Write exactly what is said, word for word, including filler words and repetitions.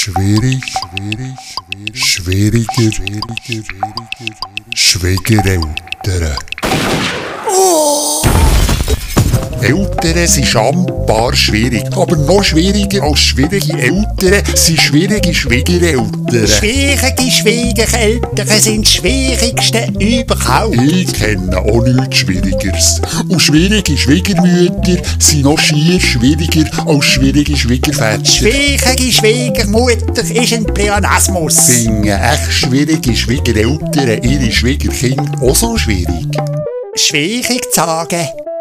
Schwierig, schwierig, schwieriger, Schwiegereltern. Oh! Eltern sind schambar schwierig, aber noch schwieriger als schwierige Eltern sind schwierige Schwiegereltern. Schwierige Schwiegereltern sind die schwierigsten überhaupt. Ich kenne auch nichts Schwierigeres. Und schwierige Schwiegermütter sind noch schier schwieriger als schwierige Schwiegerväter. Schwierige Schwiegermutter ist ein Pleonasmus. Finden echt schwierige Schwiegereltern ihre Schwiegerkinder auch so schwierig? Schwierig zu sagen.